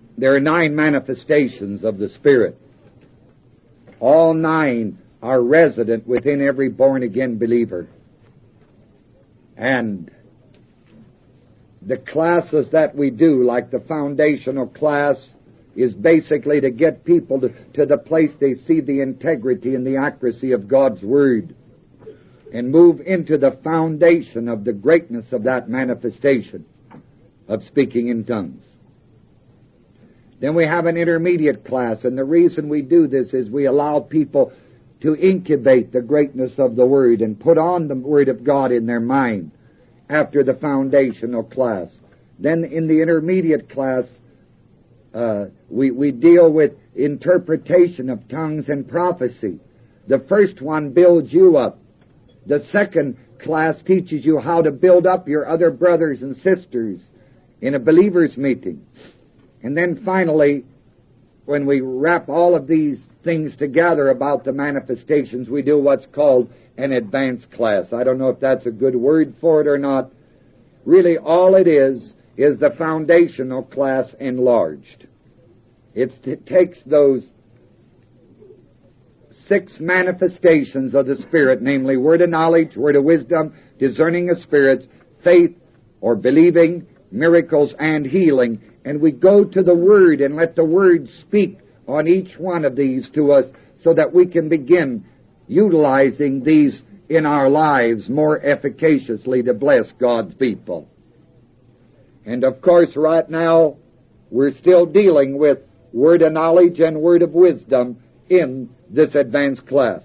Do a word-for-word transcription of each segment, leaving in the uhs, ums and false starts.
there are nine manifestations of the Spirit. All nine are resident within every born-again believer. And the classes that we do, like the foundational class, is basically to get people to, to the place they see the integrity and the accuracy of God's Word and move into the foundation of the greatness of that manifestation of speaking in tongues. Then we have an intermediate class, and the reason we do this is we allow people to incubate the greatness of the Word and put on the Word of God in their mind after the foundational class. Then in the intermediate class, uh, we, we deal with interpretation of tongues and prophecy. The first one builds you up. The second class teaches you how to build up your other brothers and sisters in a believer's meeting. And then finally, when we wrap all of these things together about the manifestations, we do what's called an advanced class. I don't know if that's a good word for it or not. Really, all it is is the foundational class enlarged. It's, it takes those six manifestations of the Spirit, namely word of knowledge, word of wisdom, discerning of spirits, faith or believing, miracles, and healing, and we go to the Word and let the Word speak on each one of these to us so that we can begin utilizing these in our lives more efficaciously to bless God's people. And of course, right now, we're still dealing with word of knowledge and word of wisdom in this advanced class.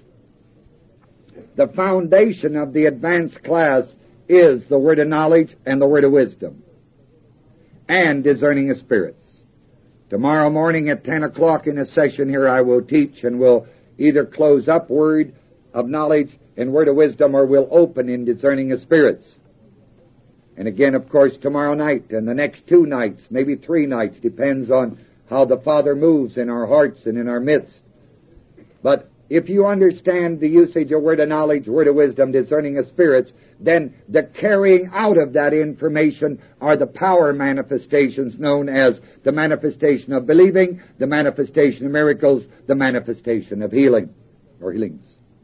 The foundation of the advanced class is the word of knowledge and the word of wisdom and discerning of spirits. Tomorrow morning at ten o'clock in a session here I will teach, and we'll either close up word of knowledge and word of wisdom, or we'll open in discerning of spirits. And again, of course, tomorrow night and the next two nights, maybe three nights, depends on how the Father moves in our hearts and in our midst. But if you understand the usage of word of knowledge, word of wisdom, discerning of spirits, then the carrying out of that information are the power manifestations known as the manifestation of believing, the manifestation of miracles, the manifestation of healing or healings.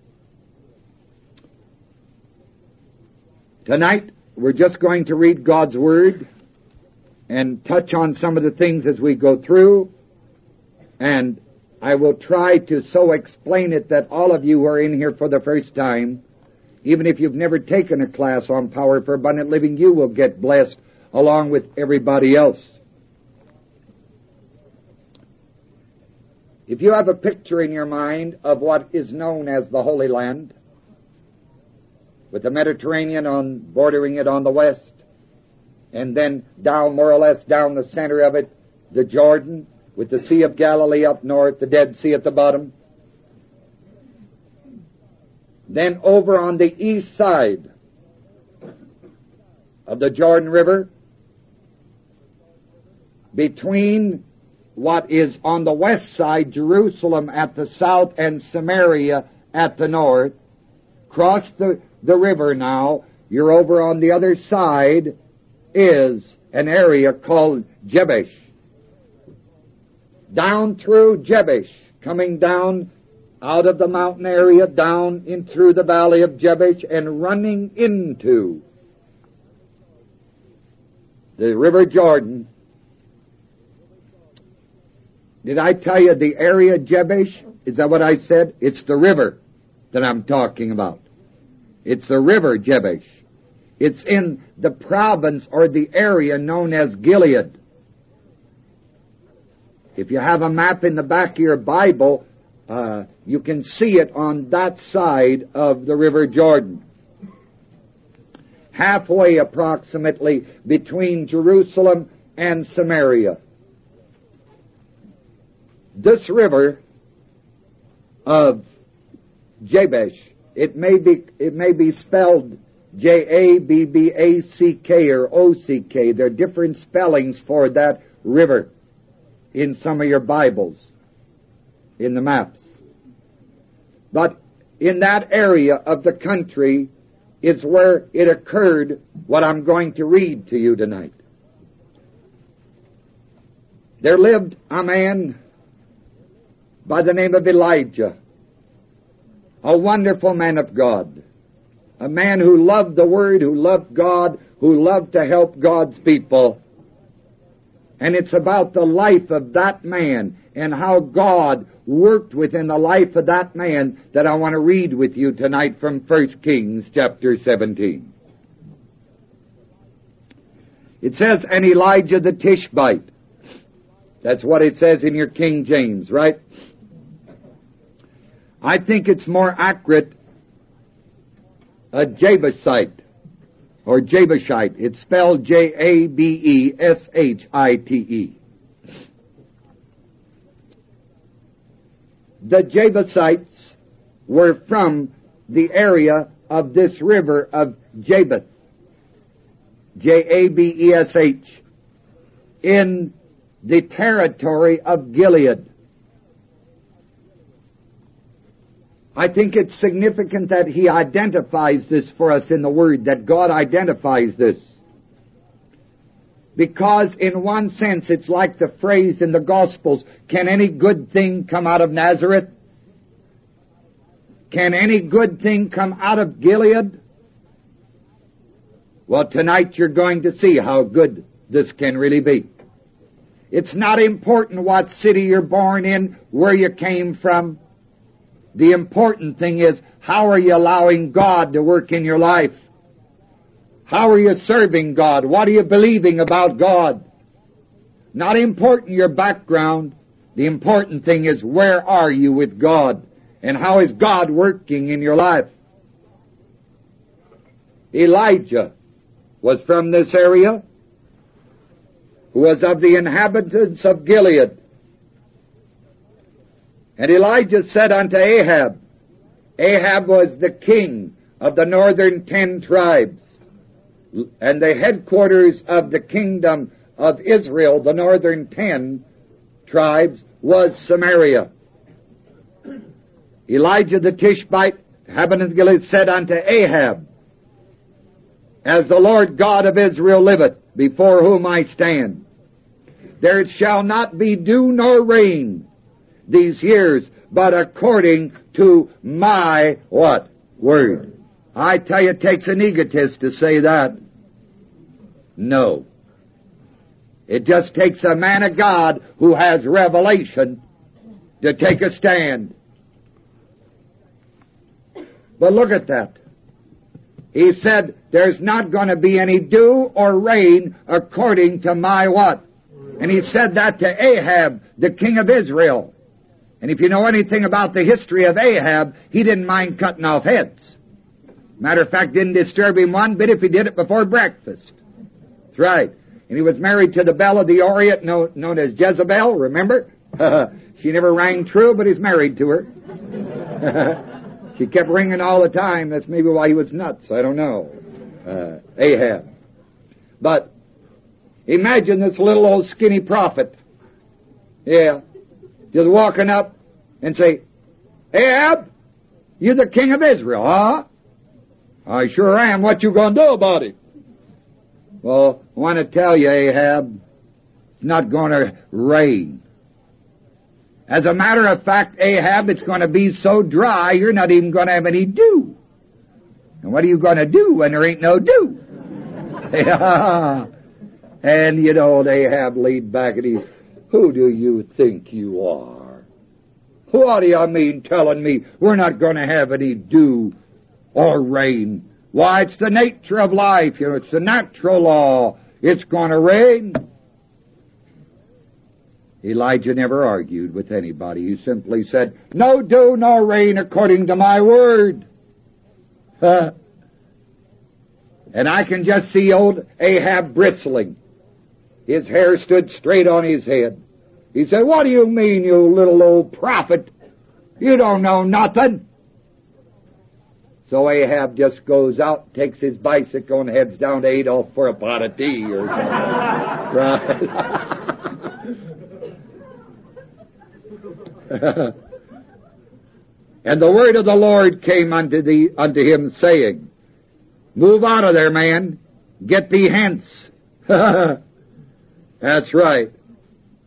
Tonight, we're just going to read God's Word and touch on some of the things as we go through, and I will try to so explain it that all of you who are in here for the first time, even if you've never taken a class on Power for Abundant Living, you will get blessed along with everybody else. If you have a picture in your mind of what is known as the Holy Land, with the Mediterranean on bordering it on the west, and then down, more or less down the center of it, the Jordan, with the Sea of Galilee up north, the Dead Sea at the bottom. Then over on the east side of the Jordan River, between what is on the west side, Jerusalem at the south and Samaria at the north, cross the, the river now, you're over on the other side, is an area called Jabesh. Down through Jabesh, coming down out of the mountain area, down in through the valley of Jabesh, and running into the river Jordan. Did I tell you the area Jabesh? Is that what I said? It's the river that I'm talking about. It's the river Jabesh. It's in the province or the area known as Gilead. If you have a map in the back of your Bible, uh, you can see it on that side of the River Jordan. Halfway approximately between Jerusalem and Samaria. This river of Jabesh, it may be, it may be spelled J A B B A C K or O C K. There are different spellings for that river in some of your Bibles, in the maps. But in that area of the country is where it occurred, what I'm going to read to you tonight. There lived a man by the name of Elijah, a wonderful man of God, a man who loved the Word, who loved God, who loved to help God's people. And it's about the life of that man and how God worked within the life of that man that I want to read with you tonight from First Kings chapter seventeen. It says, and Elijah the Tishbite. That's what it says in your King James, right? I think it's more accurate, a Jebusite, or Jebushite. It's spelled J A B E S H I T E. The Jebusites were from the area of this river of Jaboth, J A B E S H, in the territory of Gilead. I think it's significant that he identifies this for us in the Word, that God identifies this. Because in one sense it's like the phrase in the Gospels, can any good thing come out of Nazareth? Can any good thing come out of Gilead? Well, tonight you're going to see how good this can really be. It's not important what city you're born in, where you came from. The important thing is, how are you allowing God to work in your life? How are you serving God? What are you believing about God? Not important your background. The important thing is, where are you with God? And how is God working in your life? Elijah was from this area, who was of the inhabitants of Gilead. And Elijah said unto Ahab, Ahab was the king of the northern ten tribes, and the headquarters of the kingdom of Israel, the northern ten tribes, was Samaria. Elijah the Tishbite, inhabitant of Gilead, said unto Ahab, as the Lord God of Israel liveth, before whom I stand, there shall not be dew nor rain these years, but according to my what? Word. I tell you, it takes an egotist to say that. No. It just takes a man of God who has revelation to take a stand. But look at that. He said, there's not going to be any dew or rain according to my what? And he said that to Ahab, the king of Israel. And if you know anything about the history of Ahab, he didn't mind cutting off heads. Matter of fact, didn't disturb him one bit if he did it before breakfast. That's right. And he was married to the belle of the Orient, known as Jezebel, remember? She never rang true, but he's married to her. She kept ringing all the time. That's maybe why he was nuts. I don't know. Uh, Ahab. But imagine this little old skinny prophet. Yeah. Just walking up and say, Ahab, you the king of Israel, huh? I sure am. What you going to do about it? Well, I want to tell you, Ahab, it's not going to rain. As a matter of fact, Ahab, it's going to be so dry, you're not even going to have any dew. And what are you going to do when there ain't no dew? And, you know, Ahab laid back and he's, who do you think you are? What do you mean telling me we're not going to have any dew or rain? Why, it's the nature of life. You know, it's the natural law. It's going to rain. Elijah never argued with anybody. He simply said, no dew nor rain according to my word. Uh, and I can just see old Ahab bristling. His hair stood straight on his head. He said, what do you mean, you little old prophet? You don't know nothing. So Ahab just goes out, takes his bicycle, and heads down to Adolph for a pot of tea or something. Right? And the word of the Lord came unto, the, unto him, saying, move out of there, man. Get thee hence. That's right.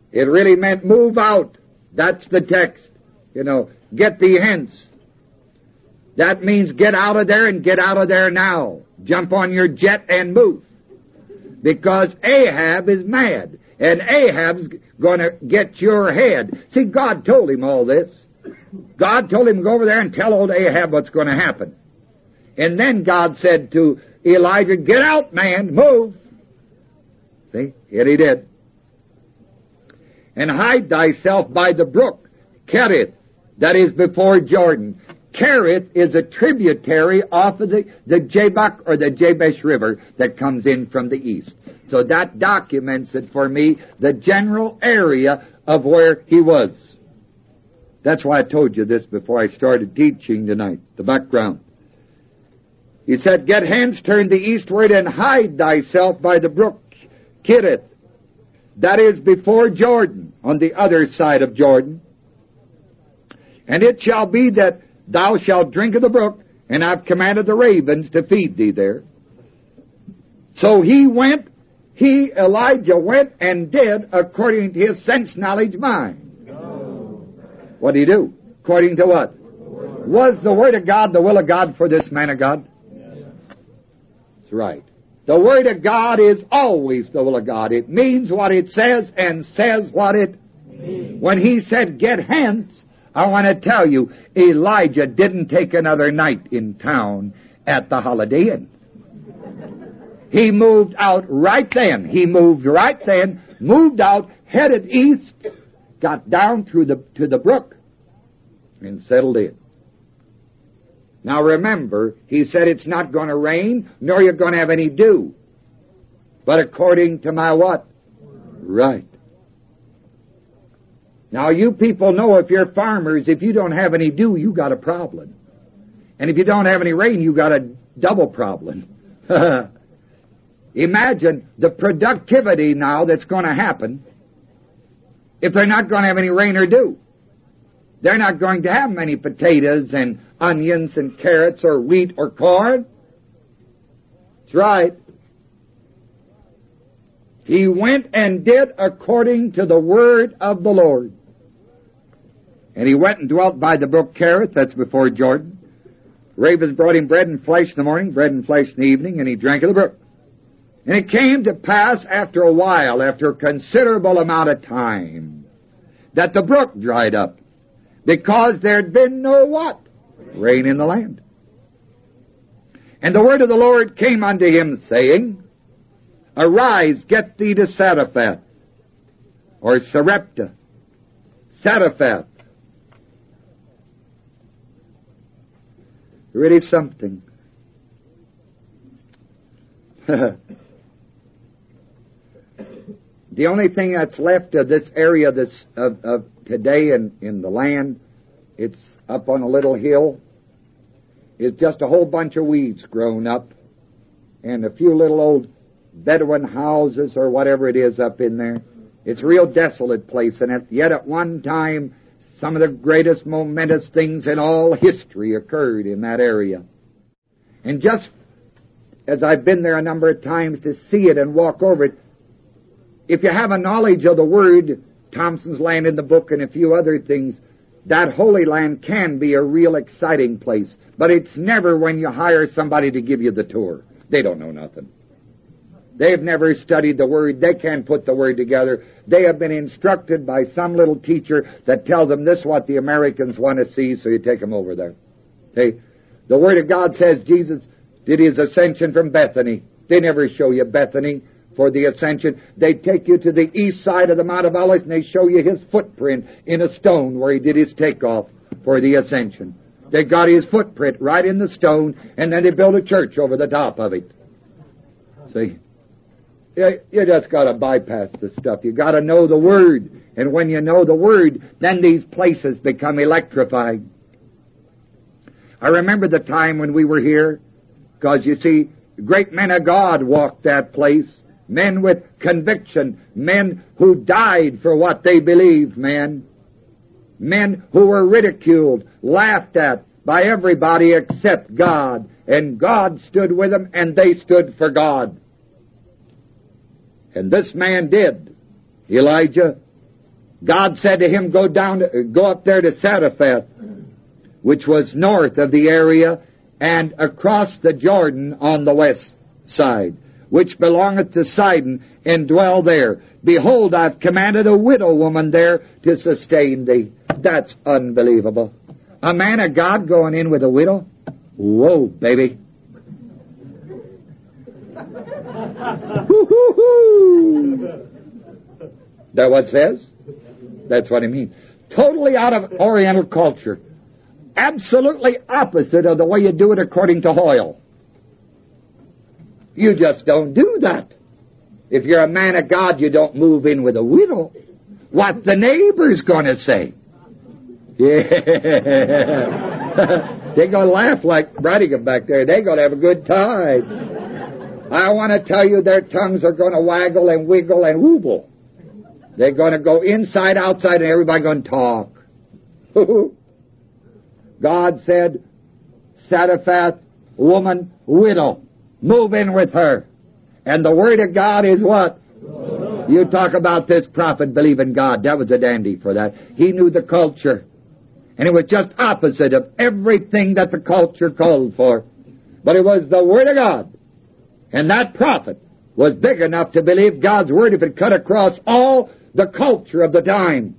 It really meant move out. That's the text. You know, get thee hence. That means get out of there and get out of there now. Jump on your jet and move. Because Ahab is mad. And Ahab's going to get your head. See, God told him all this. God told him to go over there and tell old Ahab what's going to happen. And then God said to Elijah, get out, man, move. See, and he did. And hide thyself by the brook, Kerith, that is before Jordan. Kerith is a tributary off of the, the Jabbok or the Jabesh River that comes in from the east. So that documents it for me, the general area of where he was. That's why I told you this before I started teaching tonight, the background. He said, get hence, turn the eastward, and hide thyself by the brook Kerith, that is before Jordan, on the other side of Jordan. And it shall be that thou shalt drink of the brook, and I've commanded the ravens to feed thee there. So he went, he, Elijah, went and did according to his sense, knowledge, mind. No. What did he do? According to what? The Was the Word of God the will of God for this man of God? Yes. That's right. The Word of God is always the will of God. It means what it says and says what it means. When he said, get hence, I want to tell you, Elijah didn't take another night in town at the Holiday Inn. He moved out right then. He moved right then, moved out, headed east, got down through the to the brook, and settled in. Now remember, he said it's not going to rain, nor you're going to have any dew. But according to my what? Right. Now you people know, if you're farmers, if you don't have any dew, you got a problem. And if you don't have any rain, you got a double problem. Imagine the productivity now that's going to happen if they're not going to have any rain or dew. They're not going to have many potatoes and onions and carrots or wheat or corn. That's right. He went and did according to the word of the Lord. And he went and dwelt by the brook Kerith, that's before Jordan. Ravens brought him bread and flesh in the morning, bread and flesh in the evening, and he drank of the brook. And it came to pass after a while, after a considerable amount of time, that the brook dried up, because there had been no what? Rain in the land. And the word of the Lord came unto him, saying, Arise, get thee to Zarephath, or Sarepta, Zarephath. Really something. The only thing that's left of this area this, of, of today in, in the land, it's up on a little hill, is just a whole bunch of weeds grown up and a few little old Bedouin houses or whatever it is up in there. It's a real desolate place, and yet at one time some of the greatest momentous things in all history occurred in that area. And just as I've been there a number of times to see it and walk over it, if you have a knowledge of the Word, Thompson's Land in the book and a few other things, that Holy Land can be a real exciting place. But it's never when you hire somebody to give you the tour. They don't know nothing. They've never studied the Word. They can't put the Word together. They have been instructed by some little teacher that tells them this is what the Americans want to see, so you take them over there. See? The Word of God says Jesus did His ascension from Bethany. They never show you Bethany for the ascension. They take you to the east side of the Mount of Olives and they show you His footprint in a stone where He did His takeoff for the ascension. They got His footprint right in the stone, and then they built a church over the top of it. See? You just got to bypass the stuff. You got to know the Word. And when you know the Word, then these places become electrified. I remember the time when we were here, because you see, great men of God walked that place. Men with conviction. Men who died for what they believed, men. Men who were ridiculed, laughed at by everybody except God. And God stood with them, and they stood for God. And this man did. Elijah, God said to him, go down, to, go up there to Zarephath, which was north of the area, and across the Jordan on the west side, which belongeth to Sidon, and dwell there. Behold, I've commanded a widow woman there to sustain thee. That's unbelievable. A man of God going in with a widow? Whoa, baby. That what it says? That's what it means. Totally out of Oriental culture. Absolutely opposite of the way you do it according to Hoyle. You just don't do that. If you're a man of God, you don't move in with a widow. What the neighbor's going to say? Yeah. They're going to laugh like Bradigan back there. They're going to have a good time. I want to tell you their tongues are going to waggle and wiggle and wooble. They're going to go inside, outside, and everybody going to talk. God said, Zarephath, woman, widow, move in with her. And the Word of God is what? You talk about this prophet believing God. That was a dandy for that. He knew the culture. And it was just opposite of everything that the culture called for. But it was the Word of God. And that prophet was big enough to believe God's Word if it cut across all the culture of the time.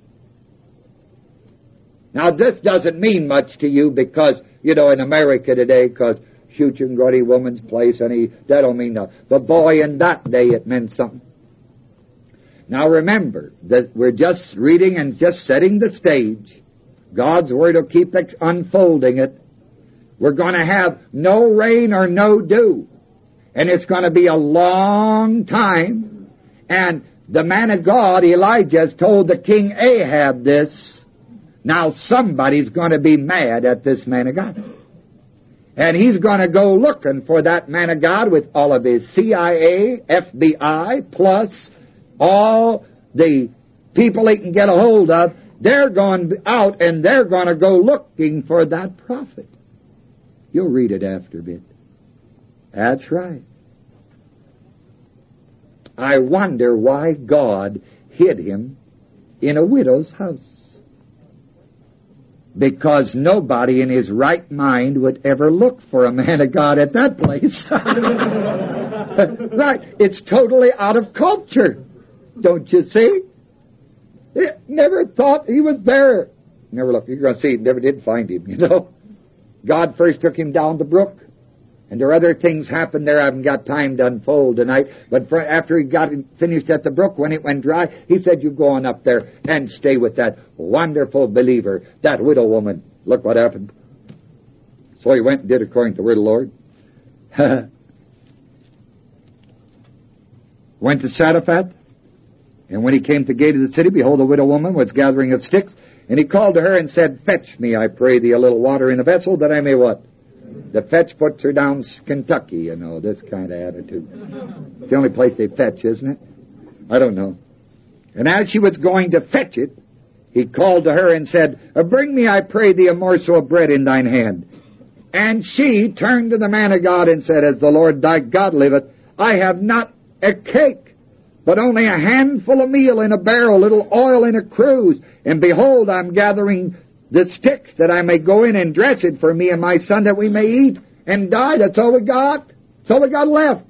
Now, this doesn't mean much to you because, you know, in America today, because shoot, you can go to a woman's place, and he, that don't mean nothing. But boy, in that day, it meant something. Now, remember that we're just reading and just setting the stage. God's Word will keep ex- unfolding it. We're going to have no rain or no dew. And it's going to be a long time. And the man of God, Elijah, has told the king Ahab this. Now somebody's going to be mad at this man of God. And he's going to go looking for that man of God with all of his C I A, F B I, plus all the people he can get a hold of. They're going out and they're going to go looking for that prophet. You'll read it after a bit. That's right. I wonder why God hid him in a widow's house. Because nobody in his right mind would ever look for a man of God at that place. Right. It's totally out of culture. Don't you see? It never thought he was there. Never looked. You're going to see, never did find him, you know. God first took him down the brook. And there are other things happened there I haven't got time to unfold tonight. But for, after he got finished at the brook, when it went dry, he said, you go on up there and stay with that wonderful believer, that widow woman. Look what happened. So he went and did according to the word of the Lord. Went to Zarephath. And when he came to the gate of the city, behold, a widow woman was gathering of sticks. And he called to her and said, fetch me, I pray thee, a little water in a vessel, that I may what? The fetch puts her down Kentucky, you know, this kind of attitude. It's the only place they fetch, isn't it? I don't know. And as she was going to fetch it, he called to her and said, bring me, I pray thee, a morsel of bread in thine hand. And she turned to the man of God and said, as the Lord thy God liveth, I have not a cake, but only a handful of meal in a barrel, little oil in a cruse. And behold, I'm gathering the sticks that I may go in and dress it for me and my son that we may eat and die. That's all we got. That's all we got left.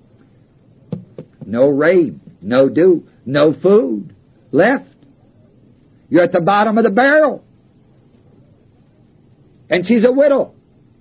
No rain, no dew, no food left. You're at the bottom of the barrel. And she's a widow.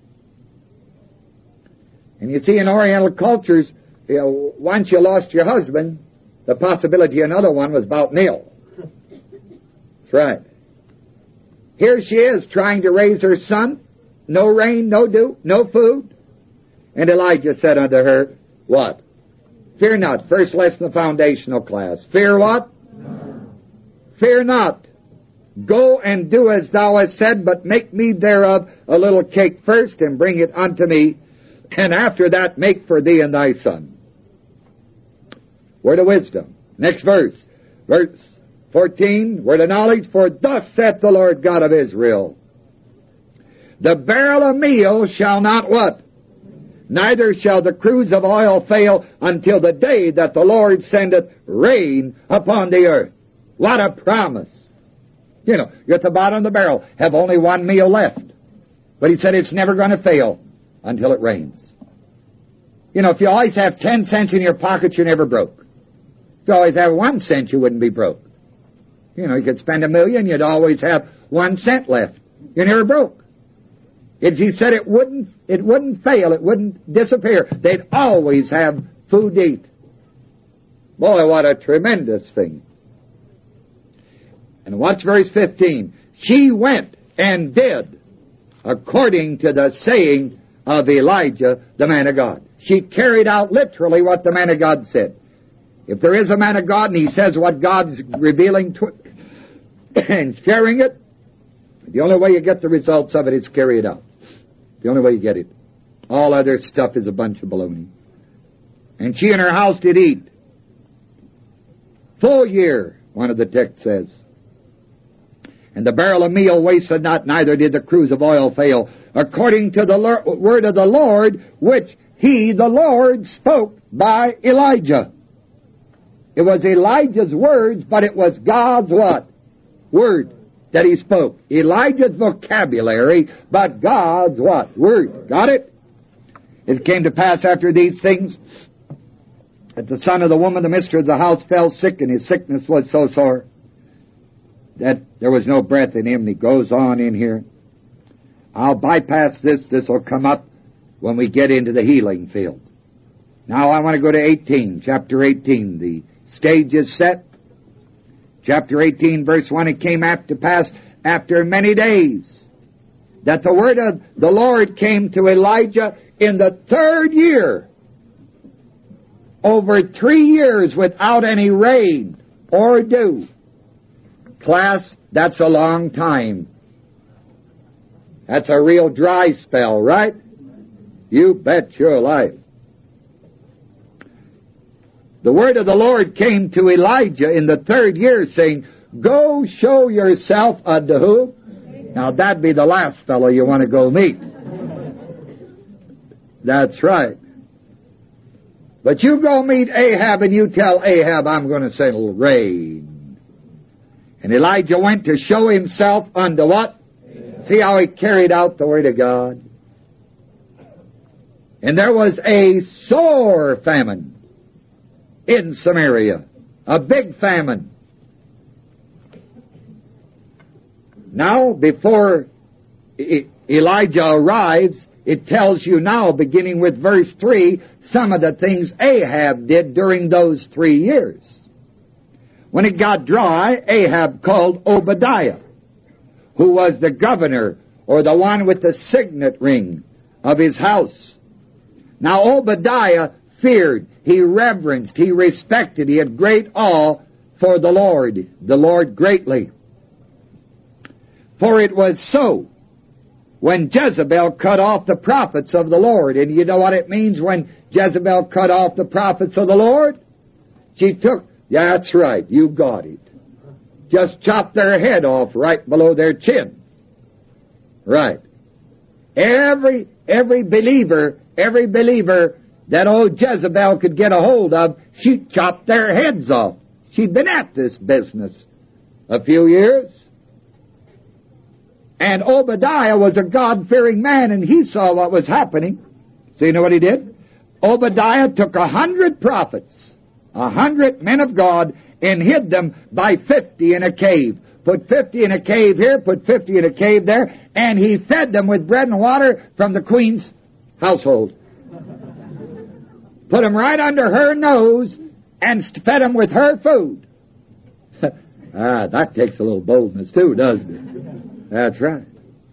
And you see, in Oriental cultures, you know, once you lost your husband, the possibility of another one was about nil. That's right. Here she is trying to raise her son. No rain, no dew, no food. And Elijah said unto her, what? Fear not. First lesson of foundational class. Fear what? No. Fear not. Go and do as thou hast said, but make me thereof a little cake first, and bring it unto me, and after that make for thee and thy son. Word of wisdom. Next verse. Verse fourteen, word of knowledge, for thus saith the Lord God of Israel, the barrel of meal shall not what? Neither shall the cruse of oil fail until the day that the Lord sendeth rain upon the earth. What a promise. You know, you're at the bottom of the barrel, have only one meal left. But he said it's never going to fail until it rains. You know, if you always have ten cents in your pocket, you're never broke. If you always have one cent, you wouldn't be broke. You know, you could spend a million, you'd always have one cent left. You're never broke. It, he said it wouldn't, it wouldn't fail, it wouldn't disappear. They'd always have food to eat. Boy, what a tremendous thing. And watch verse fifteen. She went and did according to the saying of Elijah, the man of God. She carried out literally what the man of God said. If there is a man of God and he says what God's revealing to and sharing it, the only way you get the results of it is carry it out. The only way you get it. All other stuff is a bunch of baloney. And she and her house did eat. Full year, one of the texts says. And the barrel of meal wasted not, neither did the cruse of oil fail, according to the Lord, word of the Lord, which he, the Lord, spoke by Elijah. It was Elijah's words, but it was God's what? Word that he spoke. Elijah's vocabulary, but God's what? Word. Got it? It came to pass after these things that the son of the woman, the mistress of the house, fell sick, and his sickness was so sore that there was no breath in him. And he goes on in here. I'll bypass this. This will come up when we get into the healing field. Now I want to go to eighteen, chapter eighteen. The stage is set. Chapter eighteen, verse one, it came to pass after many days that the word of the Lord came to Elijah in the third year, over three years without any rain or dew. Class, that's a long time. That's a real dry spell, right? You bet your life. The word of the Lord came to Elijah in the third year, saying, go show yourself unto who? Now that'd be the last fellow you want to go meet. That's right. But you go meet Ahab and you tell Ahab, I'm going to send a little rain. And Elijah went to show himself unto what? Ahab. See how he carried out the word of God? And there was a sore famine in Samaria. A big famine. Now, before Elijah arrives, it tells you now, beginning with verse three, some of the things Ahab did during those three years. When it got dry, Ahab called Obadiah, who was the governor, or the one with the signet ring of his house. Now Obadiah feared, he reverenced, he respected, he had great awe for the Lord, the Lord greatly. For it was so when Jezebel cut off the prophets of the Lord. And you know what it means when Jezebel cut off the prophets of the Lord? She took, yeah, that's right, you got it. Just chopped their head off right below their chin. Right. Every, every believer, every believer that old Jezebel could get a hold of, she chopped their heads off. She'd been at this business a few years. And Obadiah was a God-fearing man, and he saw what was happening. So you know what he did? Obadiah took a hundred prophets, a hundred men of God, and hid them by fifty in a cave. Put fifty in a cave here, put fifty in a cave there, and he fed them with bread and water from the queen's household. Put them right under her nose and fed them with her food. Ah, that takes a little boldness too, doesn't it? That's right.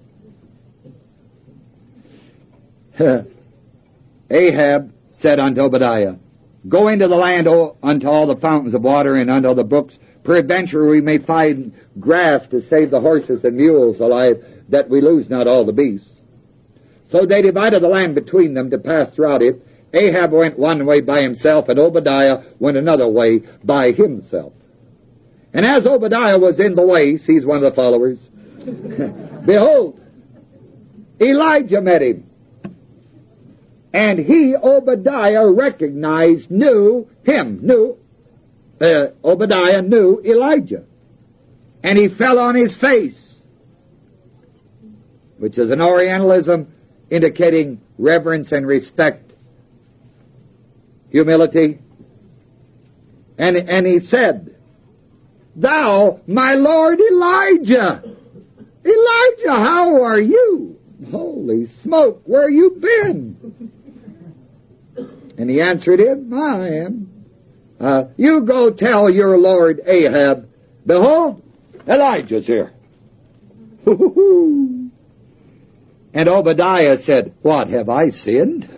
Ahab said unto Obadiah, go into the land unto all the fountains of water and unto all the brooks. Peradventure we may find grass to save the horses and mules alive, that we lose not all the beasts. So they divided the land between them to pass throughout it. Ahab went one way by himself, and Obadiah went another way by himself. And as Obadiah was in the way, sees one of the followers, behold, Elijah met him. And he, Obadiah, recognized, knew him, knew, uh, Obadiah knew Elijah. and he fell on his face, which is an Orientalism indicating reverence and respect, humility. And, and he said, "Thou, my Lord Elijah, Elijah, how are you? Holy smoke, where you been?" And he answered him, "I am. Uh, you go tell your lord Ahab, behold, Elijah's here." And Obadiah said, "What, have I sinned?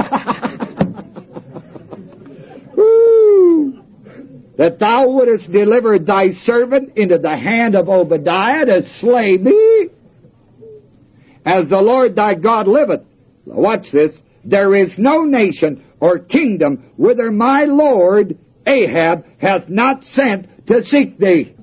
That thou wouldest deliver thy servant into the hand of Obadiah to slay me? As the Lord thy God liveth," watch this, "there is no nation or kingdom whither my lord Ahab hath not sent to seek thee."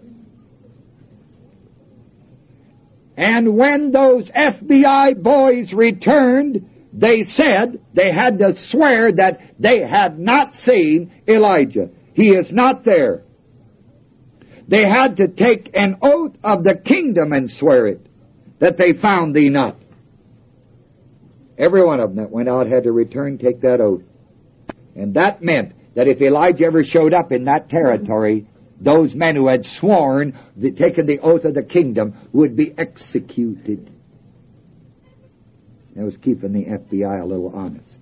And when those F B I boys returned, they said they had to swear that they had not seen Elijah. He is not there. They had to take an oath of the kingdom and swear it, that they found thee not. Every one of them that went out had to return, take that oath. And that meant that if Elijah ever showed up in that territory, those men who had sworn, taken the oath of the kingdom, would be executed. That was keeping the F B I a little honest.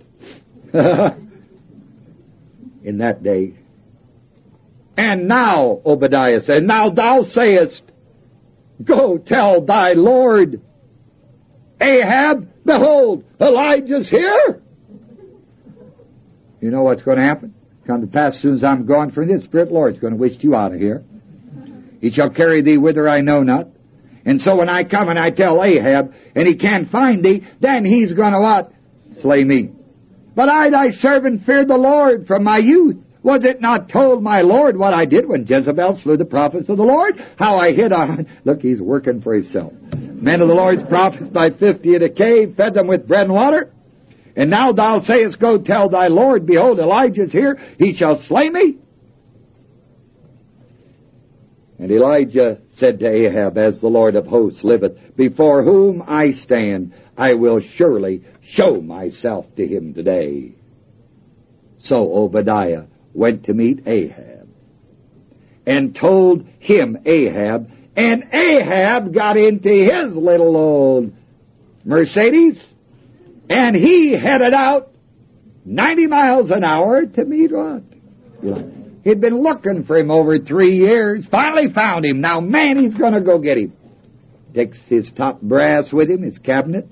In that day. And now, Obadiah said, "Now thou sayest, go tell thy Lord Ahab, behold, Elijah's here." You know what's going to happen? Come to pass, as soon as I'm gone from this, the Spirit of the Lord is going to whisk you out of here. "He shall carry thee whither I know not." And so when I come and I tell Ahab, and he can't find thee, then he's going to what? Slay me. "But I, thy servant, feared the Lord from my youth. Was it not told my Lord what I did when Jezebel slew the prophets of the Lord? How I hid on..." Look, he's working for himself. "Men of the Lord's prophets by fifty in a cave, fed them with bread and water. And now thou sayest, go tell thy Lord, behold, Elijah is here. He shall slay me." And Elijah said to Ahab, "As the Lord of hosts liveth, before whom I stand, I will surely show myself to him today." So Obadiah went to meet Ahab and told him Ahab, and Ahab got into his little old Mercedes, and he headed out ninety miles an hour to meet what? He'd been looking for him over three years, finally found him. Now, man, he's going to go get him. Takes his top brass with him, his cabinet.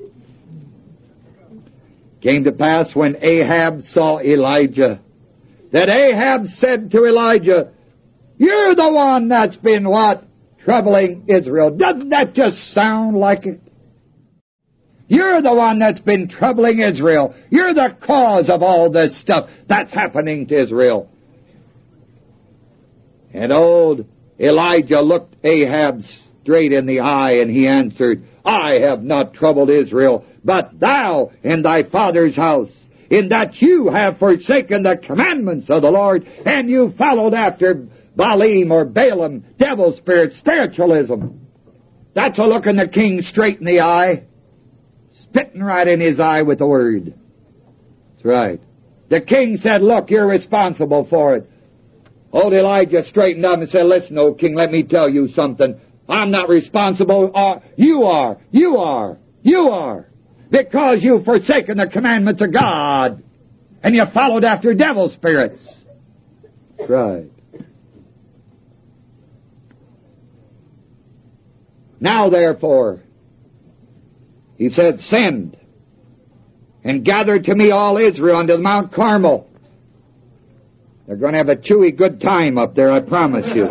Came to pass when Ahab saw Elijah, that Ahab said to Elijah, "You're the one that's been what? Troubling Israel." Doesn't that just sound like it? You're the one that's been troubling Israel. You're the cause of all this stuff that's happening to Israel. And old Elijah looked Ahab straight in the eye, and he answered, "I have not troubled Israel, but thou and thy father's house, in that you have forsaken the commandments of the Lord, and you followed after Baalim or Balaam, devil spirit, spiritualism." That's a looking the king straight in the eye, spitting right in his eye with the word. That's right. The king said, "Look, you're responsible for it." Old Elijah straightened up and said, "Listen, old king, let me tell you something. I'm not responsible. Uh, you are. You are. You are. Because you've forsaken the commandments of God, and you followed after devil spirits." That's right. "Now, therefore," he said, "send and gather to me all Israel unto Mount Carmel." They're going to have a chewy good time up there, I promise you.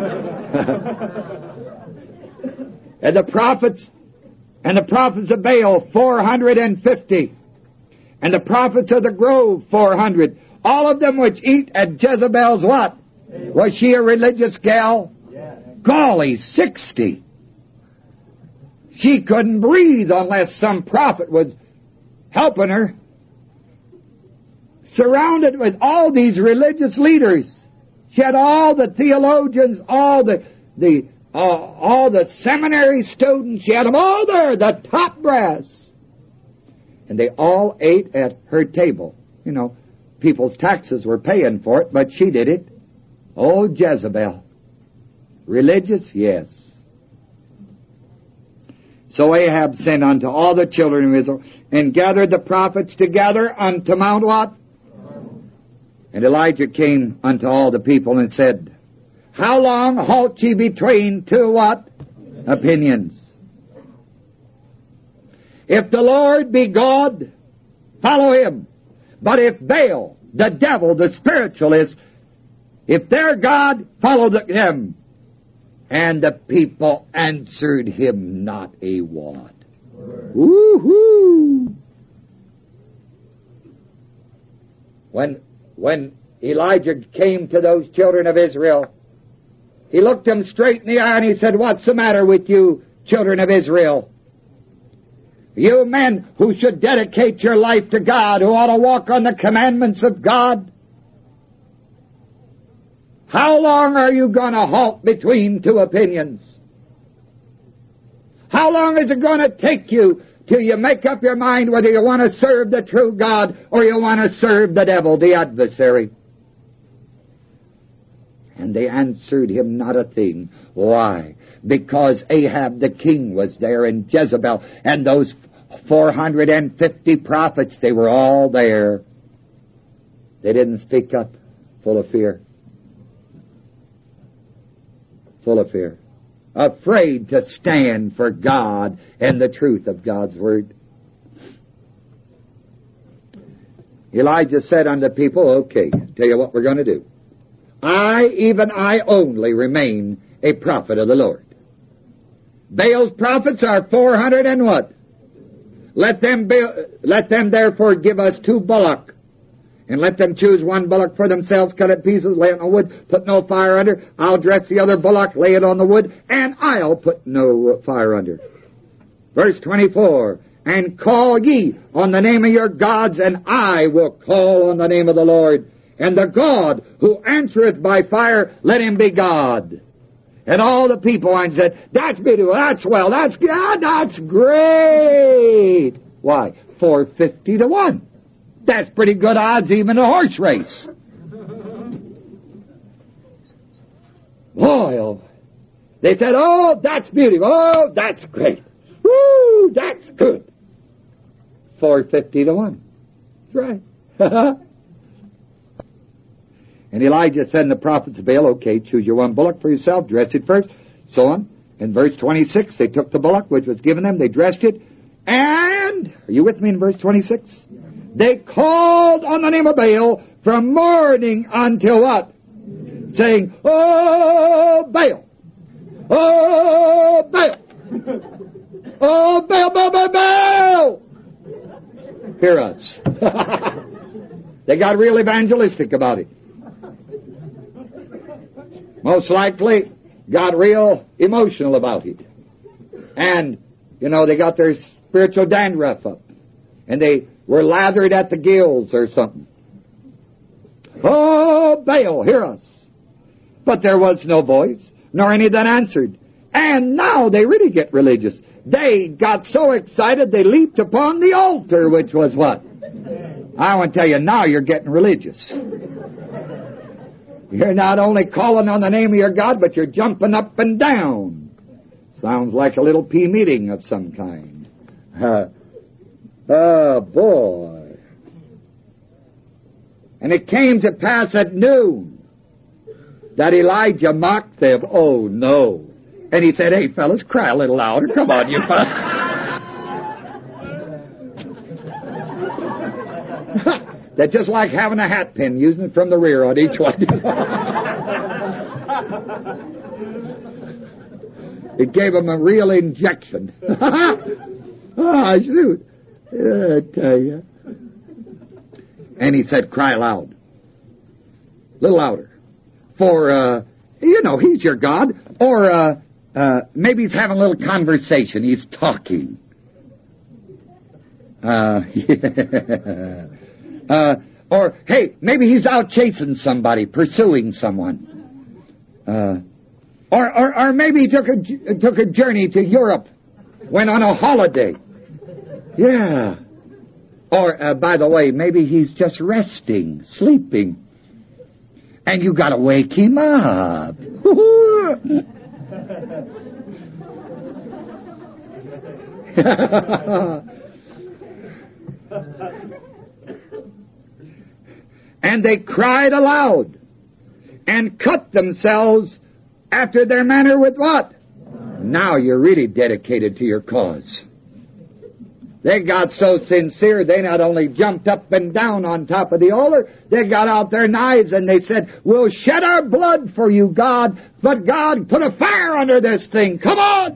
And the prophets, and the prophets of Baal, four hundred and fifty. And the prophets of the grove, four hundred. All of them which eat at Jezebel's what? Was she a religious gal? Golly, sixty. She couldn't breathe unless some prophet was helping her. Surrounded with all these religious leaders. She had all the theologians, all the, the uh, all the seminary students. She had them all there, the top brass. And they all ate at her table. You know, people's taxes were paying for it, but she did it. Oh, Jezebel. Religious? Yes. So Ahab sent unto all the children of Israel, and gathered the prophets together unto Mount what? And Elijah came unto all the people and said, How long halt ye between two what? Opinions. If the Lord be God, follow him. But if Baal, the devil, the spiritualist, if they're God, follow them. And the people answered him not a word. Woo-hoo! When, when Elijah came to those children of Israel, he looked them straight in the eye and he said, What's the matter with you, children of Israel? You men who should dedicate your life to God, who ought to walk on the commandments of God, how long are you going to halt between two opinions? How long is it going to take you till you make up your mind whether you want to serve the true God or you want to serve the devil, the adversary? And they answered him not a thing. Why? Because Ahab the king was there, and Jezebel, and those four hundred fifty prophets, they were all there. They didn't speak up, full of fear. Full of fear. Afraid to stand for God and the truth of God's word. Elijah said unto the people, Okay, tell you what we're going to do. I, even I only, remain a prophet of the Lord. Baal's prophets are four hundred and what? Let them be, let them therefore give us two bullock, and let them choose one bullock for themselves, cut it pieces, lay it on the wood, put no fire under. I'll dress the other bullock, lay it on the wood, and I'll put no fire under. Verse twenty-four, And call ye on the name of your gods, and I will call on the name of the Lord. And the God who answereth by fire, let him be God. And all the people and said, That's beautiful, that's well, that's good, that's great. Why? four fifty to one. That's pretty good odds even in a horse race. Boy, they said, Oh, that's beautiful, oh, that's great. Woo, that's good. four fifty to one. That's right. And Elijah said to the prophets of Baal, Okay, choose your one bullock for yourself, dress it first, so on. In verse twenty-six, they took the bullock which was given them, they dressed it, and, are you with me in verse twenty-six? They called on the name of Baal from morning until what? Saying, Oh, Baal! Oh, Baal! Oh, Baal, Baal, Baal, Baal! Hear us. They got real evangelistic about it. Most likely got real emotional about it. And, you know, they got their spiritual dandruff up. And they were lathered at the gills or something. Oh, Baal, hear us. But there was no voice, nor any that answered. And now they really get religious. They got so excited they leaped upon the altar, which was what? I want to tell you, now you're getting religious. You're not only calling on the name of your God, but you're jumping up and down. Sounds like a little P meeting of some kind. Uh, oh, boy. And it came to pass at noon that Elijah mocked them. Oh, no. And he said, Hey, fellas, cry a little louder. Come on, you fellas. That's just like having a hat pin, using it from the rear on each one. It gave him a real injection. Oh, shoot. I tell you. And he said, Cry loud. A little louder. For, uh, you know, he's your God. Or, uh, uh, maybe he's having a little conversation. He's talking. Uh, yeah. Uh, or, hey, maybe he's out chasing somebody, pursuing someone. Uh, Or, or, or maybe he took a, took a journey to Europe, went on a holiday. Yeah. Or, uh, by the way, maybe he's just resting, sleeping. And you got to wake him up. And they cried aloud and cut themselves after their manner with what? Now you're really dedicated to your cause. They got so sincere, they not only jumped up and down on top of the altar, they got out their knives and they said, we'll shed our blood for you, God, but God, put a fire under this thing. Come on!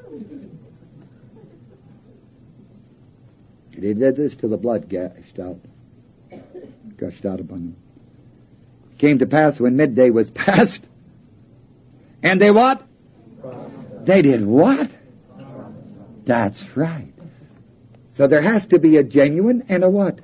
And he did this till the blood gushed out. Gushed out upon them. Came to pass when midday was past. And they what? They did what? That's right. So there has to be a genuine and a what?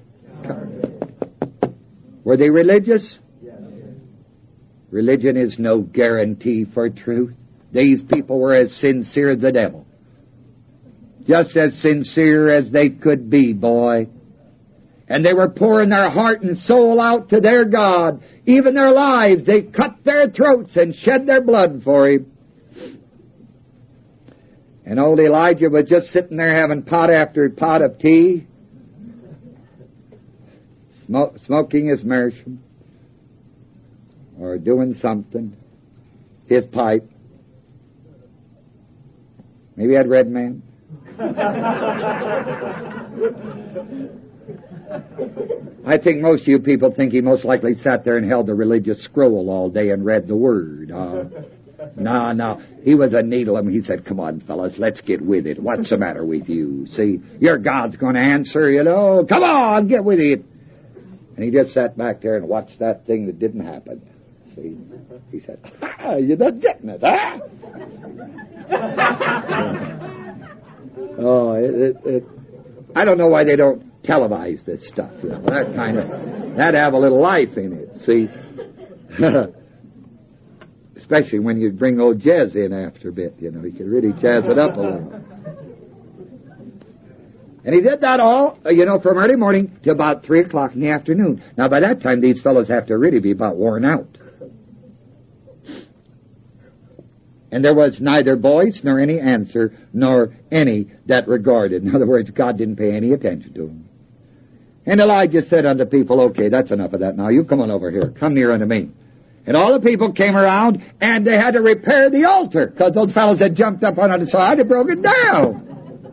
Were they religious? Religion is no guarantee for truth. These people were as sincere as the devil. Just as sincere as they could be, boy. And they were pouring their heart and soul out to their God. Even their lives, they cut their throats and shed their blood for Him. And old Elijah was just sitting there having pot after pot of tea, smoke, smoking his meerschaum, or doing something, his pipe. Maybe he had Red Man. I think most of you people think he most likely sat there and held the religious scroll all day and read the Word. Uh, no, no. He was a needle. I mean, he said, come on, fellas, let's get with it. What's the matter with you? See, your God's going to answer, you know. Come on, get with it. And he just sat back there and watched that thing that didn't happen. See, he said, ah, you're not getting it, huh? oh, it, it, it, I don't know why they don't televise this stuff, you know, that kind of, that'd have a little life in it, see. Especially when you bring old Jez in after a bit, you know, he could really jazz it up a little. And he did that all, you know, from early morning to about three o'clock in the afternoon. Now, by that time, these fellows have to really be about worn out. And there was neither voice nor any answer, nor any that regarded. In other words, God didn't pay any attention to him. And Elijah said unto the people, okay, that's enough of that now. You come on over here. Come near unto me. And all the people came around, and they had to repair the altar, because those fellows had jumped up on the side and broke it down.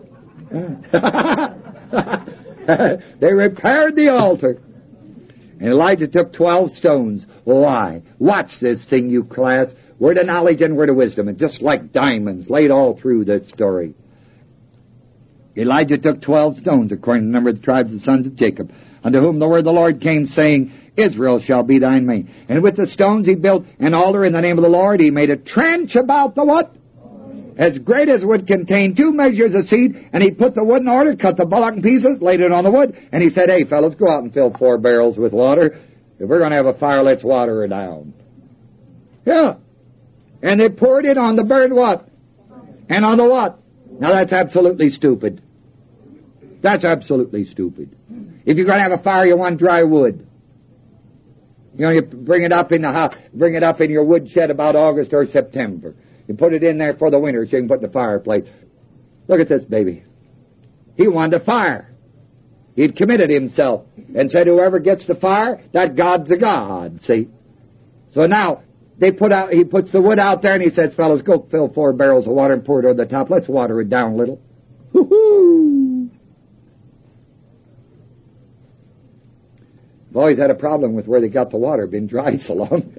They repaired the altar. And Elijah took twelve stones. Why? Watch this thing, you class. Word of knowledge and word of wisdom, and just like diamonds laid all through this story. Elijah took twelve stones, according to the number of the tribes of the sons of Jacob, unto whom the word of the Lord came, saying, Israel shall be thine name. And with the stones he built an altar in the name of the Lord. He made a trench about the what? As great as would contain two measures of seed. And he put the wood in order, cut the bullock in pieces, laid it on the wood. And he said, hey, fellas, go out and fill four barrels with water. If we're going to have a fire, let's water it down. Yeah. And they poured it on the burned what? And on the what? Now that's absolutely stupid. That's absolutely stupid. If you're going to have a fire, you want dry wood. You know, you bring it up in the house, bring it up in your woodshed about August or September. You put it in there for the winter so you can put in the fireplace. Look at this baby. He wanted a fire. He'd committed himself and said, whoever gets the fire, that God's a God. See? So now they put out. He puts the wood out there and he says, fellas, go fill four barrels of water and pour it over the top. Let's water it down a little. Woo-hoo! I've always had a problem with where they got the water, been dry so long.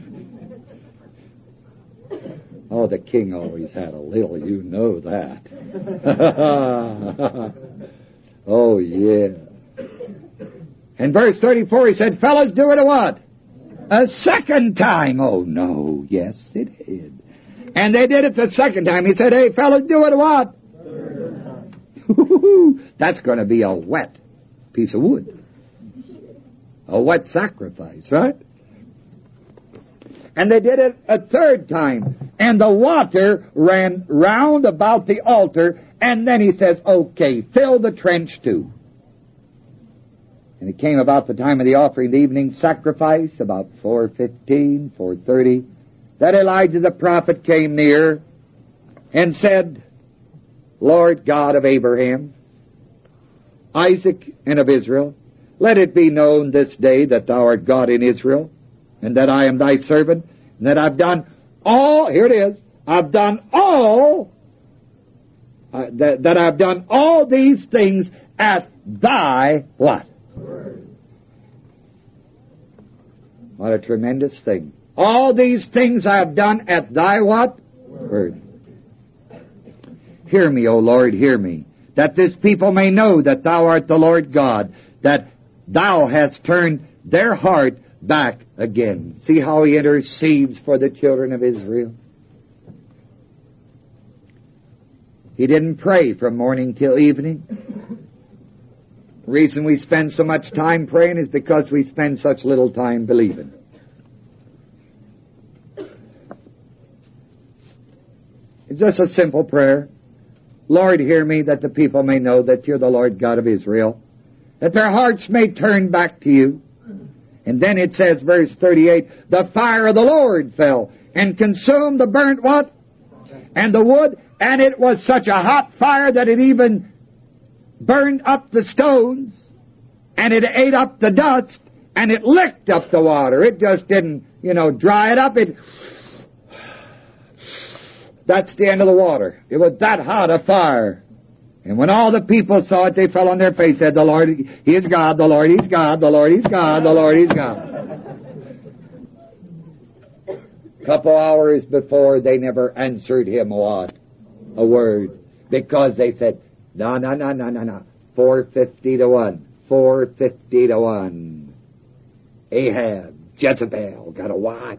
Oh, the king always had a little, you know that. Oh, yeah. In verse thirty-four, he said, fellas, do it a what? A second time. Oh, no. Yes, it did. And they did it the second time. He said, hey, fellas, do it a what? That's going to be a wet piece of wood. A wet sacrifice, right? And they did it a third time. And the water ran round about the altar. And then he says, okay, fill the trench too. And it came about the time of the offering, the evening sacrifice, about four fifteen, four thirty, that Elijah the prophet came near and said, Lord God of Abraham, Isaac, and of Israel, let it be known this day that thou art God in Israel, and that I am thy servant, and that I've done all, here it is, I've done all, uh, that, that I've done all these things at thy what? Word. What a tremendous thing. All these things I have done at thy what? Word. Word. Hear me, O Lord, hear me, that this people may know that thou art the Lord God, that thou hast turned their heart back again. See how he intercedes for the children of Israel? He didn't pray from morning till evening. The reason we spend so much time praying is because we spend such little time believing. It's just a simple prayer. Lord, hear me, that the people may know that you're the Lord God of Israel, that their hearts may turn back to you. And then it says, verse thirty-eight, the fire of the Lord fell and consumed the burnt what? And the wood, and it was such a hot fire that it even burned up the stones, and it ate up the dust, and it licked up the water. It just didn't, you know, dry it up. It That's the end of the water. It was that hot a fire. And when all the people saw it, they fell on their face, said, the Lord, He is God, the Lord, He's God, the Lord, He's God, the Lord, He's God. A couple hours before, they never answered Him what? A word. Because they said, no, no, no, no, no, no. four fifty to one. four fifty to one. Ahab, Jezebel, got to watch.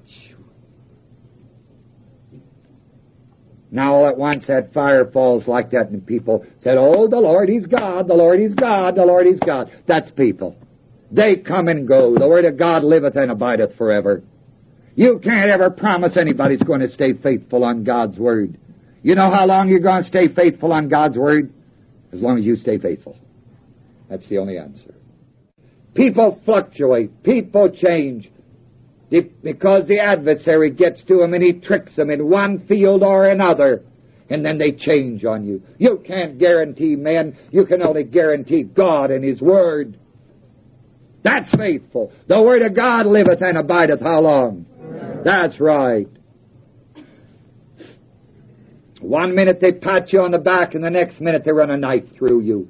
Now all at once that fire falls like that, and people said, oh, the Lord, He's God, the Lord, He's God, the Lord, He's God. That's people. They come and go. The Word of God liveth and abideth forever. You can't ever promise anybody's going to stay faithful on God's Word. You know how long you're going to stay faithful on God's Word? As long as you stay faithful. That's the only answer. People fluctuate. People change. Because the adversary gets to them and he tricks them in one field or another. And then they change on you. You can't guarantee men. You can only guarantee God and His Word. That's faithful. The Word of God liveth and abideth how long? Amen. That's right. One minute they pat you on the back and the next minute they run a knife through you.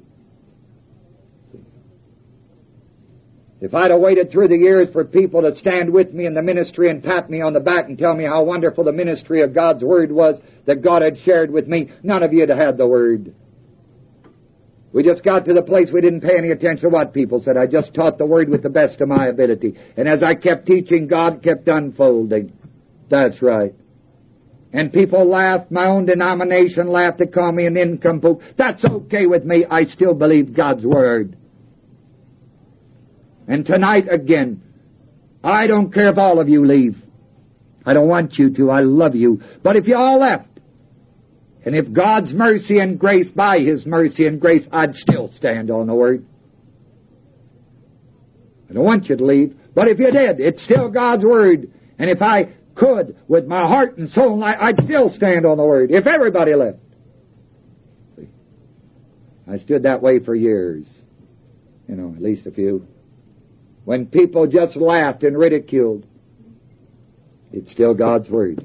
If I'd have waited through the years for people to stand with me in the ministry and pat me on the back and tell me how wonderful the ministry of God's Word was that God had shared with me, none of you would have had the Word. We just got to the place we didn't pay any attention to what people said. I just taught the Word with the best of my ability. And as I kept teaching, God kept unfolding. That's right. And people laughed. My own denomination laughed to call me an nincompoop. That's okay with me. I still believe God's Word. And tonight again, I don't care if all of you leave. I don't want you to. I love you. But if you all left, and if God's mercy and grace, by His mercy and grace, I'd still stand on the Word. I don't want you to leave. But if you did, it's still God's Word. And if I could, with my heart and soul, I'd still stand on the Word. If everybody left. I stood that way for years. You know, at least a few. When people just laughed and ridiculed, it's still God's Word.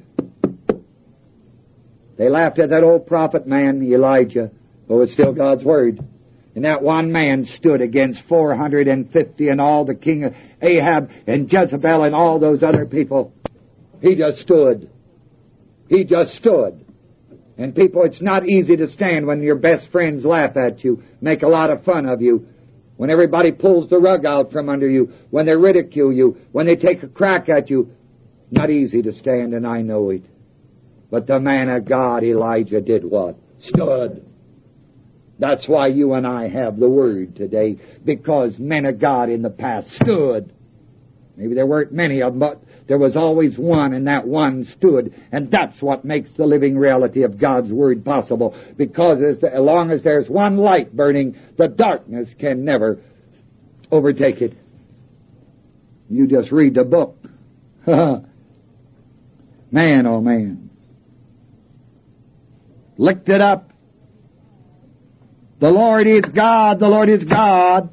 They laughed at that old prophet man, Elijah, but it was still God's Word. And that one man stood against four hundred fifty and all the king of Ahab and Jezebel and all those other people. He just stood. He just stood. And people, it's not easy to stand when your best friends laugh at you, make a lot of fun of you. When everybody pulls the rug out from under you, when they ridicule you, when they take a crack at you, not easy to stand, and I know it. But the man of God, Elijah, did what? Stood. That's why you and I have the Word today, because men of God in the past stood. Maybe there weren't many of them, but there was always one, and that one stood. And that's what makes the living reality of God's Word possible. Because as long as there's one light burning, the darkness can never overtake it. You just read the book. Man, oh man. Licked it up. The Lord is God, the Lord is God.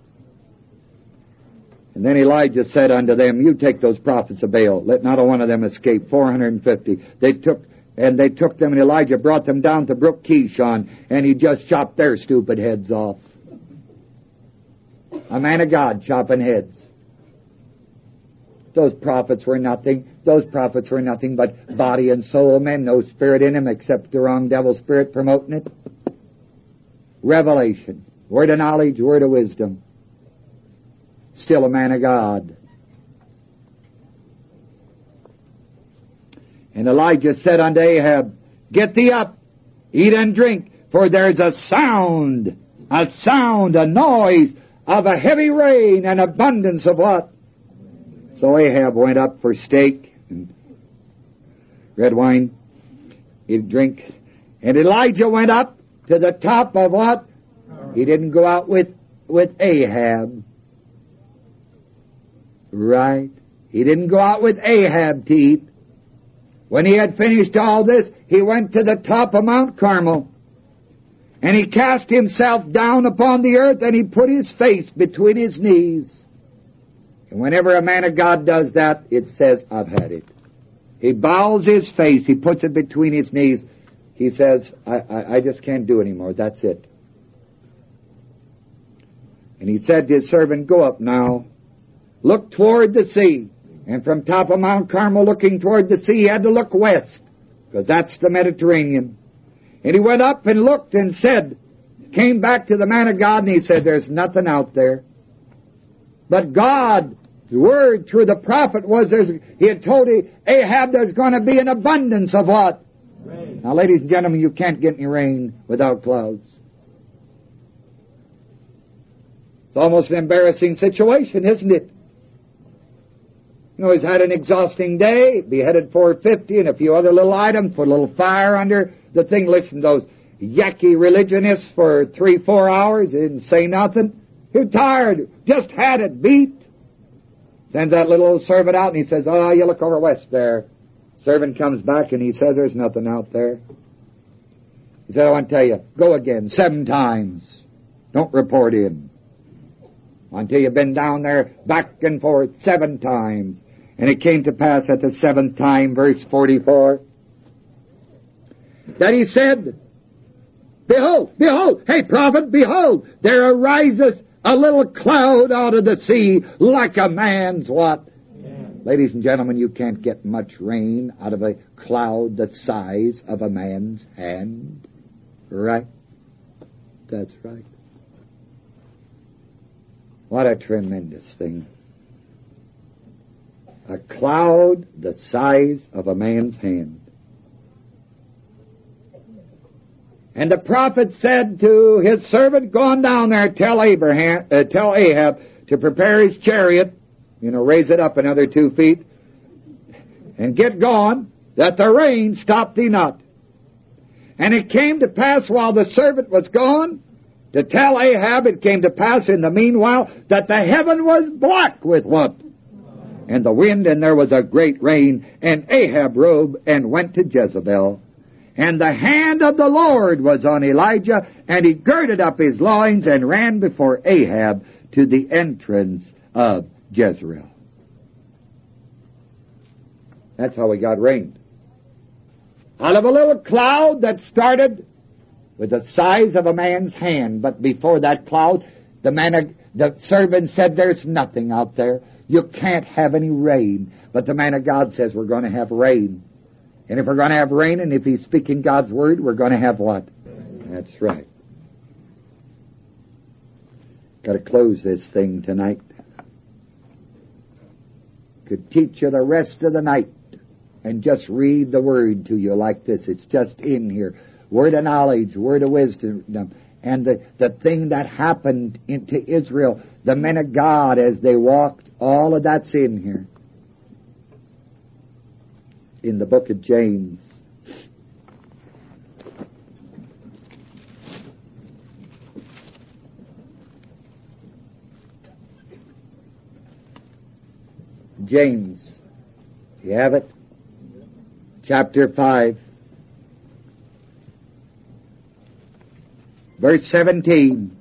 And then Elijah said unto them, you take those prophets of Baal, let not a one of them escape. four hundred fifty. They took, and they took them, and Elijah brought them down to Brook Kishon, and he just chopped their stupid heads off. A man of God chopping heads. Those prophets were nothing. Those prophets were nothing but body and soul men, no spirit in them except the wrong devil spirit promoting it. Revelation, word of knowledge, word of wisdom. Still a man of God. And Elijah said unto Ahab, get thee up, eat and drink, for there's a sound, a sound, a noise of a heavy rain and abundance of what? So Ahab went up for steak and red wine, he'd drink. And Elijah went up to the top of what? He didn't go out with, with Ahab. Right. He didn't go out with Ahab to eat. When he had finished all this, he went to the top of Mount Carmel. And he cast himself down upon the earth, and he put his face between his knees. And whenever a man of God does that, it says, I've had it. He bows his face, he puts it between his knees. He says, I, I, I just can't do anymore. That's it. And he said to his servant, go up now. Look toward the sea. And from top of Mount Carmel looking toward the sea, he had to look west, because that's the Mediterranean. And he went up and looked and said, came back to the man of God, and he said, there's nothing out there. But God's word through the prophet was, there's, he had told Ahab there's going to be an abundance of what? Rain. Now, ladies and gentlemen, you can't get any rain without clouds. It's almost an embarrassing situation, isn't it? You know, he's had an exhausting day, beheaded four fifty and a few other little items, put a little fire under the thing. Listen, those yucky religionists for three, four hours, didn't say nothing. You're tired, just had it beat. Sends that little old servant out and he says, oh, you look over west there. Servant comes back and he says, there's nothing out there. He said, I want to tell you, go again seven times. Don't report in. Until you've been down there back and forth seven times. And it came to pass at the seventh time, verse forty-four, that he said, behold, behold, hey prophet, behold, there arises a little cloud out of the sea like a man's what? Yeah. Ladies and gentlemen, you can't get much rain out of a cloud the size of a man's hand. Right? That's right. What a tremendous thing. A cloud the size of a man's hand. And the prophet said to his servant, go on down there, tell Abraham, uh, tell Ahab to prepare his chariot, you know, raise it up another two feet, and get going, that the rain stop thee not. And it came to pass while the servant was gone, to tell Ahab, it came to pass in the meanwhile, that the heaven was black with what? And the wind, and there was a great rain, and Ahab rose and went to Jezebel. And the hand of the Lord was on Elijah, and he girded up his loins and ran before Ahab to the entrance of Jezreel. That's how he got rain. Out of a little cloud that started with the size of a man's hand. But before that cloud, the man, the servant said, there's nothing out there. You can't have any rain. But the man of God says, we're going to have rain. And if we're going to have rain, and if he's speaking God's word, we're going to have what? That's right. Got to close this thing tonight. Could teach you the rest of the night and just read the word to you like this. It's just in here. Word of knowledge, word of wisdom. And the, the thing that happened into Israel, the men of God as they walked, all of that's in here. in the book of James. James, you have it? Chapter five, verse seventeen.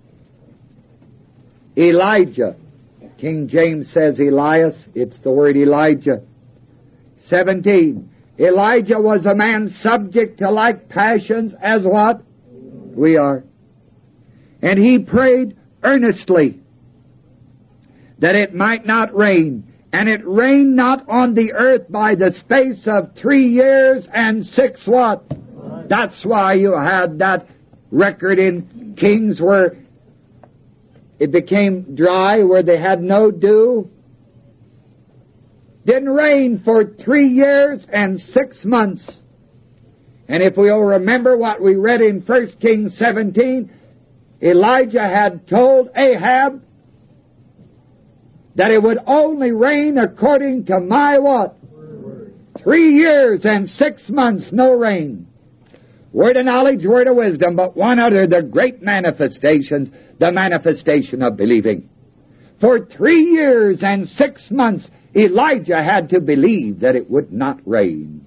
Elijah, King James says Elias, it's the word Elijah. seventeen. Elijah was a man subject to like passions as what? We are. And he prayed earnestly that it might not rain. And it rained not on the earth by the space of three years and six what? That's why you had that record in Kings where it became dry, where they had no dew. Didn't rain for three years and six months. And if we'll remember what we read in First Kings seventeen, Elijah had told Ahab that it would only rain according to my what? Word. Three years and six months, no rain. Word of knowledge, word of wisdom, but one other, the great manifestations, the manifestation of believing. For three years and six months, Elijah had to believe that it would not rain.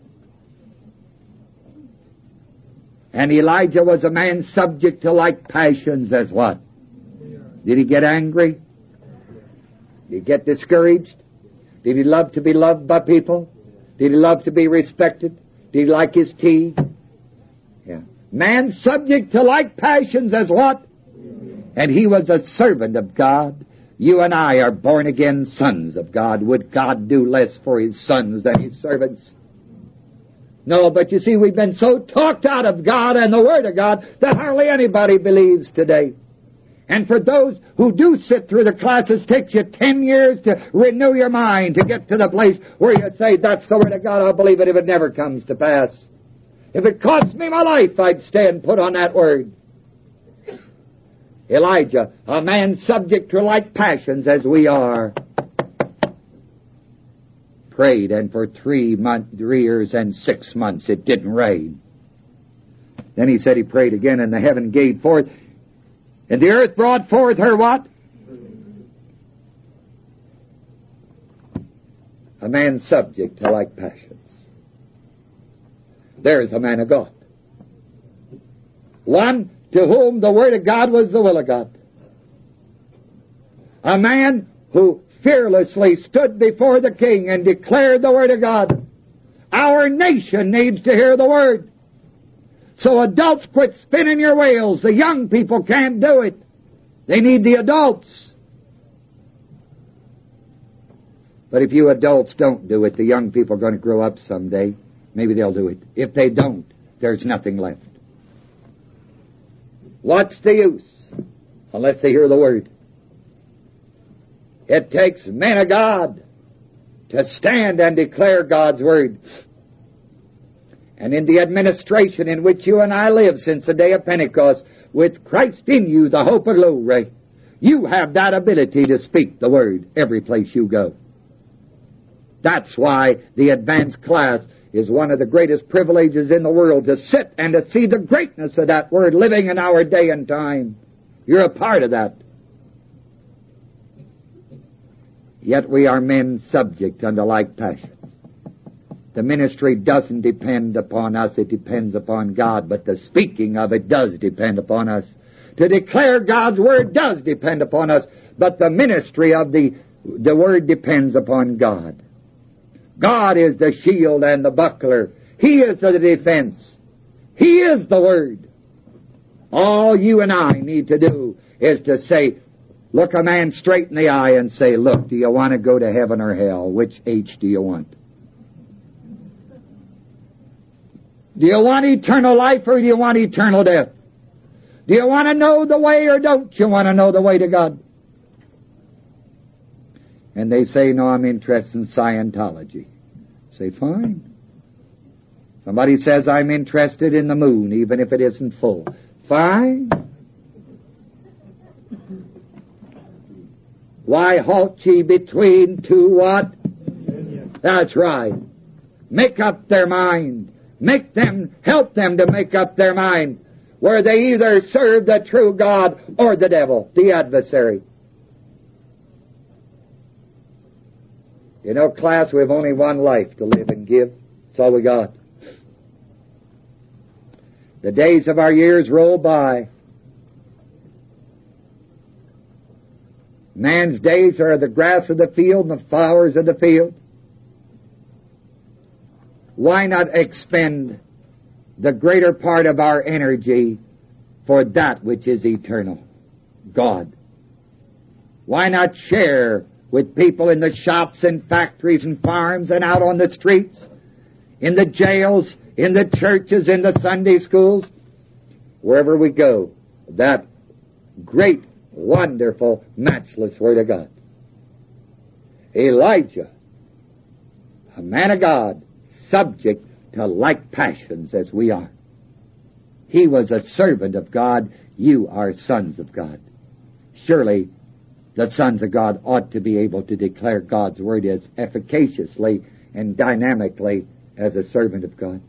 And Elijah was a man subject to like passions as what? Did he get angry? Did he get discouraged? Did he love to be loved by people? Did he love to be respected? Did he like his tea? Yeah. Man subject to like passions as what? And he was a servant of God. You and I are born again sons of God. Would God do less for his sons than his servants? No, but you see, we've been so talked out of God and the Word of God that hardly anybody believes today. And for those who do sit through the classes, it takes you ten years to renew your mind, to get to the place where you say, that's the Word of God, I'll believe it if it never comes to pass. If it cost me my life, I'd stand put on that Word. Elijah, a man subject to like passions as we are, prayed, and for three, month, three years and six months it didn't rain. Then he said he prayed again, and the heaven gave forth, and the earth brought forth her what? A man subject to like passions. There's a man of God. One to whom the Word of God was the will of God. A man who fearlessly stood before the king and declared the Word of God. Our nation needs to hear the Word. So adults, quit spinning your wheels. The young people can't do it. They need the adults. But if you adults don't do it, the young people are going to grow up someday. Maybe they'll do it. If they don't, there's nothing left. What's the use unless they hear the Word? It takes men of God to stand and declare God's Word. And in the administration in which you and I live since the day of Pentecost, with Christ in you, the hope of glory, you have that ability to speak the Word every place you go. That's why the advanced class is one of the greatest privileges in the world, to sit and to see the greatness of that Word living in our day and time. You're a part of that. Yet we are men subject unto like passions. The ministry doesn't depend upon us, it depends upon God, but the speaking of it does depend upon us. To declare God's Word does depend upon us, but the ministry of the, the Word depends upon God. God is the shield and the buckler. He is the defense. He is the Word. All you and I need to do is to say, look a man straight in the eye and say, look, do you want to go to heaven or hell? Which H do you want? Do you want eternal life or do you want eternal death? Do you want to know the way or don't you want to know the way to God? And they say, no, I'm interested in Scientology. Say, fine. Somebody says, I'm interested in the moon, even if it isn't full. Fine. Why halt ye between two what? That's right. make up their mind. Make them, help them to make up their mind where they either serve the true God or the devil, the adversary. You know, class, we have only one life to live and give. That's all we got. The days of our years roll by. Man's days are the grass of the field and the flowers of the field. Why not expend the greater part of our energy for that which is eternal, God? Why not share with people in the shops and factories and farms and out on the streets, in the jails, in the churches, in the Sunday schools, wherever we go, that great, wonderful, matchless Word of God? Elijah, a man of God, subject to like passions as we are. He was a servant of God. You are sons of God. Surely the sons of God ought to be able to declare God's Word as efficaciously and dynamically as a servant of God.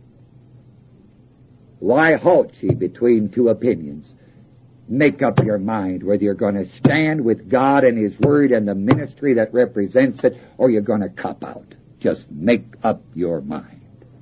Why halt ye between two opinions? Make up your mind whether you're going to stand with God and His Word and the ministry that represents it, or you're going to cop out. Just make up your mind.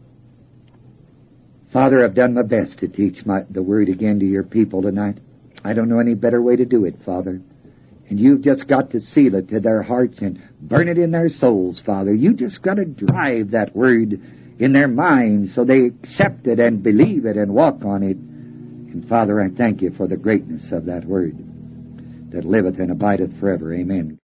Father, I've done my best to teach my, the Word again to your people tonight. I don't know any better way to do it, Father. And you've just got to seal it to their hearts and burn it in their souls, Father. You just got to drive that Word in their minds so they accept it and believe it and walk on it. And Father, I thank you for the greatness of that Word that liveth and abideth forever. Amen.